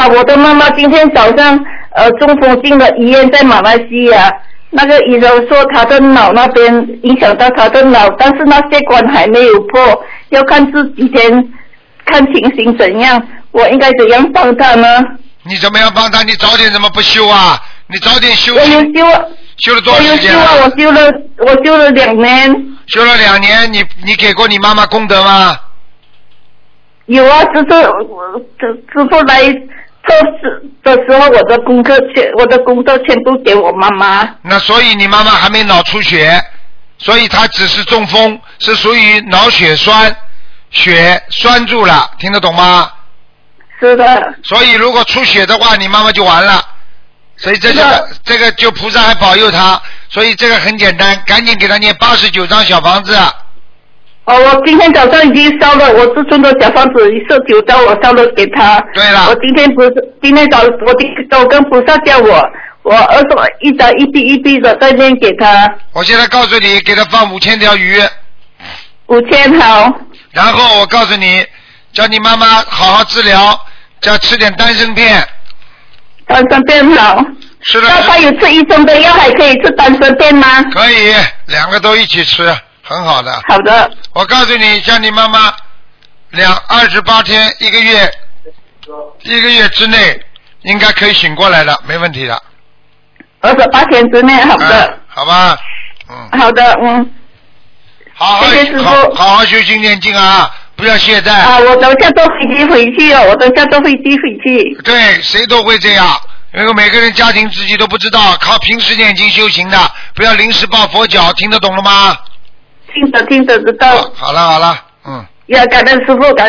我的妈妈今天早上中风进了医院，在马来西亚。那个医生说她的脑那边影响到她的脑，但是那血管还没有破，要看这几天看情形怎样。我应该怎样帮她呢？ 你怎么样帮她？你早点怎么不修啊？你早点修。 我有修啊。 修了多少时间了？ 我修了2年。 修了2年，你给过你妈妈功德吗？ 有啊，师傅来测试的时候，我的功课全部给我妈妈。 那所以你妈妈还没脑出血，所以她只是中风，是属于脑血栓，血栓住了，听得懂吗？ 是的。 所以如果出血的话，你妈妈就完了。所以这个就菩萨还保佑她，所以这个很简单，赶紧给她念89张小房子。 我今天早上已经烧了，我自尊的小房子19张，我烧了给他。 对了。 我今天我跟菩萨叫我20一张一滴的再念给他。 我现在告诉你，给他放5000条鱼。 5000好。 然后我告诉你，叫你妈妈好好治疗，叫吃点丹参片。 丹参片好。 是的。 那他有吃医生的药，还可以吃丹参片吗？ 可以，2个都一起吃。很好的。 好的。 我告诉你，像你妈妈28天1个月之内应该可以醒过来的，没问题的。 28天之内，好的。 好吧。 好的，谢谢师傅。 好好修心念经啊，不要懈怠。 我等下坐飞机回去哦，对， 谁都会这样。因为每个人家庭自己都不知道，靠平时念经修行的，不要临时抱佛脚，听得懂了吗？ 听得知道。 好了， 要感恩师傅，感恩。